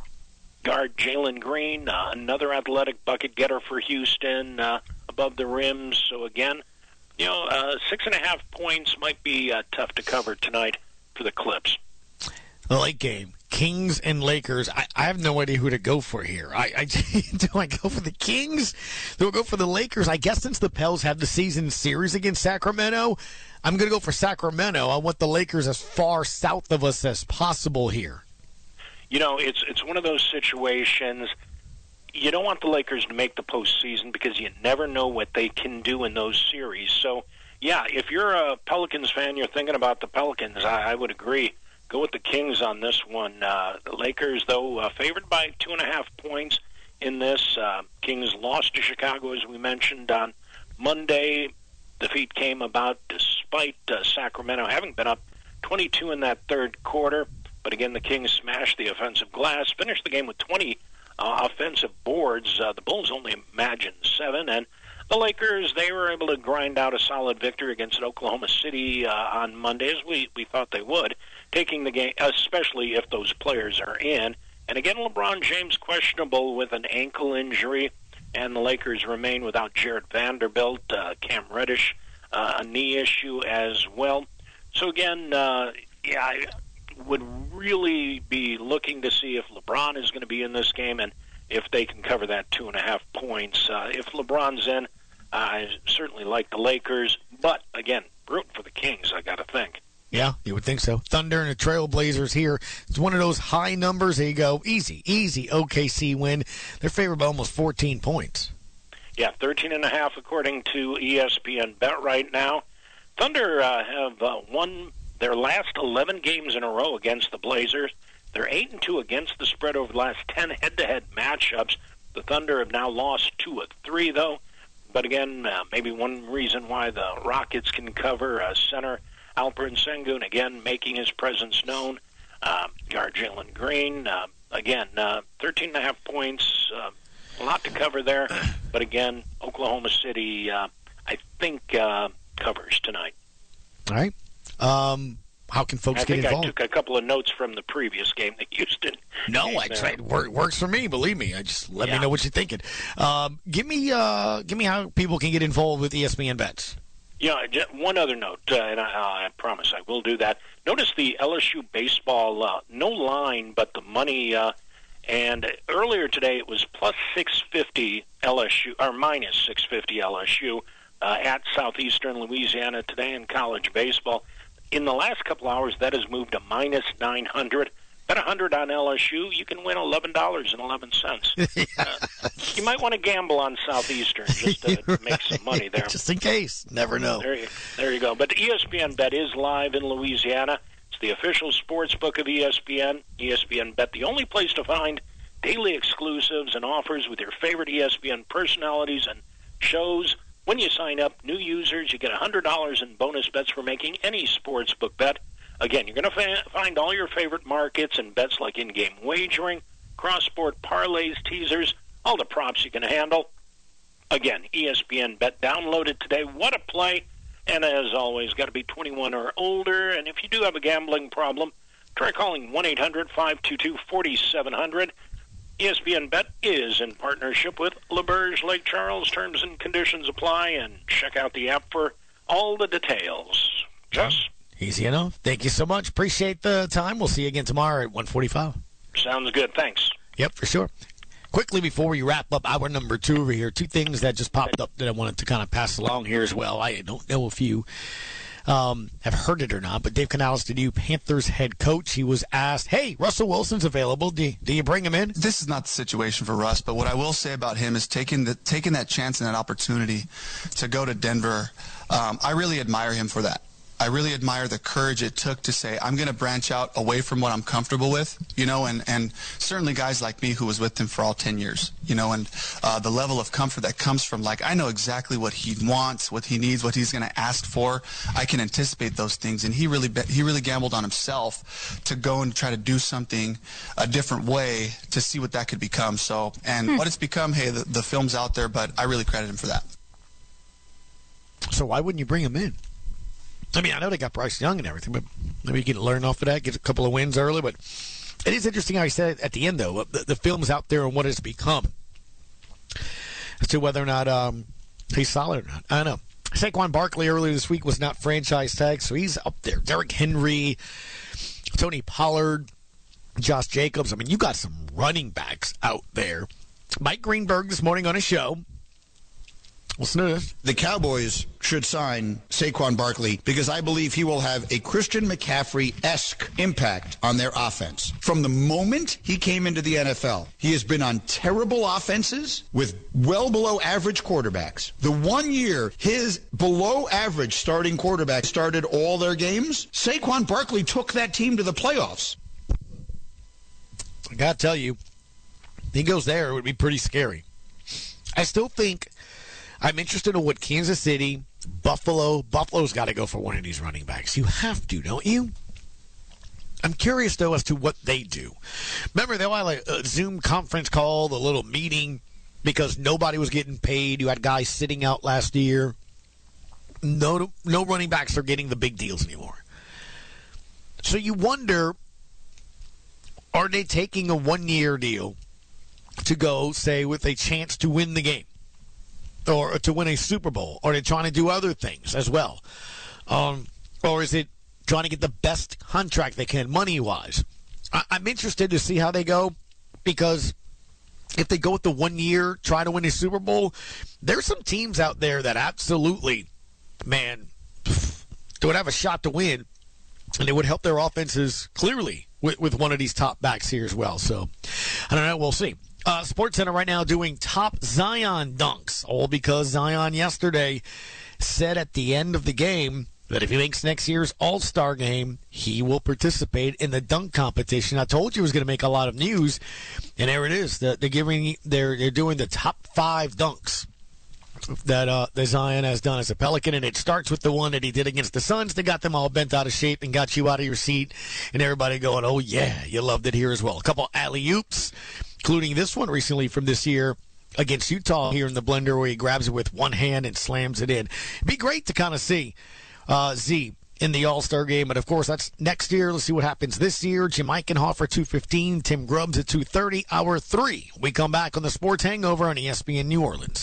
guard Jalen Green, uh, another athletic bucket getter for Houston, uh, above the rim. So, again, you know, uh, six and a half points might be uh, tough to cover tonight for the Clips. The late game. Kings and Lakers. I, I have no idea who to go for here. I, I do I go for the Kings? Do I go for the Lakers? I guess since the Pels have the season series against Sacramento, I'm going to go for Sacramento. I want the Lakers as far south of us as possible here. You know, it's it's one of those situations. You don't want the Lakers to make the postseason because you never know what they can do in those series. So, yeah, if you're a Pelicans fan, you're thinking about the Pelicans, I, I would agree. Go with the Kings on this one. Uh, the Lakers, though, uh, favored by two and a half points in this. Uh, Kings lost to Chicago, as we mentioned, on Monday. Defeat came about despite uh, Sacramento having been up twenty-two in that third quarter. But again, the Kings smashed the offensive glass, finished the game with twenty uh, offensive boards. Uh, the Bulls only imagined seven. And The Lakers, they were able to grind out a solid victory against Oklahoma City uh, on Monday, as we, we thought they would, taking the game, especially if those players are in. And again, LeBron James questionable with an ankle injury, and the Lakers remain without Jared Vanderbilt, uh, Cam Reddish, uh, a knee issue as well. So again, uh, yeah, I would really be looking to see if LeBron is going to be in this game and if they can cover that two and a half points. Uh, if LeBron's in, I certainly like the Lakers, but again, rooting for the Kings, I got to think. Yeah, you would think so. Thunder and the Trailblazers here. It's one of those high numbers. There you go. Easy, easy O K C win. They're favored by almost fourteen points. Yeah, thirteen and a half according to E S P N Bet right now. Thunder uh, have uh, won their last eleven games in a row against the Blazers. They're eight and two against the spread over the last ten head-to-head matchups. The Thunder have now lost two of three, though. But again, uh, maybe one reason why the Rockets can cover uh, center Alperen Sengun, again, making his presence known. Uh, guard Jalen Green, uh, again, uh, thirteen and a half points, uh, a lot to cover there. But again, Oklahoma City, uh, I think, uh, covers tonight. All right. Um, how can folks I get think involved? I took a couple of notes from the previous game that Houston. No, I tried. Work, works for me. Believe me. I just let Yeah. me know what you're thinking. Um, give me, uh, give me how people can get involved with E S P N Bets. Yeah, just one other note, uh, and I, I promise I will do that. Notice the L S U baseball, uh, no line, but the money. Uh, and earlier today it was plus six fifty L S U, or minus six fifty L S U uh, at Southeastern Louisiana today in college baseball. In the last couple hours, that has moved to minus nine hundred. Bet one hundred on L S U, you can win eleven dollars and eleven cents. uh, you might want to gamble on Southeastern just to right. make some money there. Just in case. Never know. There you, there you go. But E S P N Bet is live in Louisiana. It's the official sports book of E S P N. E S P N Bet, the only place to find daily exclusives and offers with your favorite E S P N personalities and shows. When you sign up, new users, you get one hundred dollars in bonus bets for making any sports book bet. Again, you're going to fa- find all your favorite markets and bets like in-game wagering, cross-sport parlays, teasers, all the props you can handle. Again, E S P N Bet, download it today. What a play. And as always, got to be twenty-one or older. And if you do have a gambling problem, try calling one eight hundred five two two four seven zero zero. E S P N Bet is in partnership with LaBerge Lake Charles. Terms and conditions apply, and check out the app for all the details. Just easy enough. Thank you so much. Appreciate the time. We'll see you again tomorrow at one forty-five. Sounds good. Thanks. Yep, for sure. Quickly, before we wrap up hour number two over here, two things that just popped up that I wanted to kind of pass along here as well. I don't know if you um, have heard it or not, but Dave Canales, the new Panthers head coach, he was asked, hey, Russell Wilson's available. Do you, do you bring him in? This is not the situation for Russ, but what I will say about him is taking the taking that chance and that opportunity to go to Denver. Um, I really admire him for that. I really admire the courage it took to say, I'm going to branch out away from what I'm comfortable with, you know, and, and certainly guys like me who was with him for all ten years, you know, and uh, the level of comfort that comes from, like, I know exactly what he wants, what he needs, what he's going to ask for. I can anticipate those things, and he really he really gambled on himself to go and try to do something a different way to see what that could become. So, and hmm. what it's become, hey, the, the film's out there, but I really credit him for that. So why wouldn't you bring him in? I mean, I know they got Bryce Young and everything, but maybe you can learn off of that, get a couple of wins early. But it is interesting how he said at the end, though, the, the film's out there and what it's become as to whether or not um, he's solid or not. I don't know. Saquon Barkley earlier this week was not franchise tagged, so he's up there. Derrick Henry, Tony Pollard, Josh Jacobs. I mean, you got some running backs out there. Mike Greenberg this morning on his show. Listen to this. The Cowboys should sign Saquon Barkley because I believe he will have a Christian McCaffrey-esque impact on their offense. From the moment he came into the N F L, he has been on terrible offenses with well below average quarterbacks. The one year his below average starting quarterback started all their games, Saquon Barkley took that team to the playoffs. I got to tell you, he goes there, it would be pretty scary. I still think I'm interested in what Kansas City, Buffalo, Buffalo's got to go for one of these running backs. You have to, don't you? I'm curious, though, as to what they do. Remember, they had like a Zoom conference call, the little meeting because nobody was getting paid. You had guys sitting out last year. No, no running backs are getting the big deals anymore. So you wonder, are they taking a one-year deal to go, say, with a chance to win the game or to win a Super Bowl? Or are they trying to do other things as well? Um, or is it trying to get the best contract they can money-wise? I- I'm interested to see how they go, because if they go with the one year, try to win a Super Bowl, there's some teams out there that absolutely, man, they would have a shot to win, and it would help their offenses clearly with, with one of these top backs here as well. So, I don't know. We'll see. Uh, SportsCenter right now doing top Zion dunks, all because Zion yesterday said at the end of the game that if he makes next year's All-Star game, he will participate in the dunk competition. I told you it was going to make a lot of news, and there it is. They're giving, they're they're doing the top five dunks that uh, that Zion has done as a Pelican, and it starts with the one that he did against the Suns that got them all bent out of shape and got you out of your seat, and everybody going, "Oh yeah, you loved it here as well." A couple alley-oops, including this one recently from this year against Utah here in the blender, where he grabs it with one hand and slams it in. It'd be great to kind of see Uh, Z in the All-Star game. But, of course, that's next year. Let's see what happens this year. Jim Eichenhofer, two fifteen. Tim Grubbs at two thirty. Hour three. We come back on the Sports Hangover on E S P N New Orleans.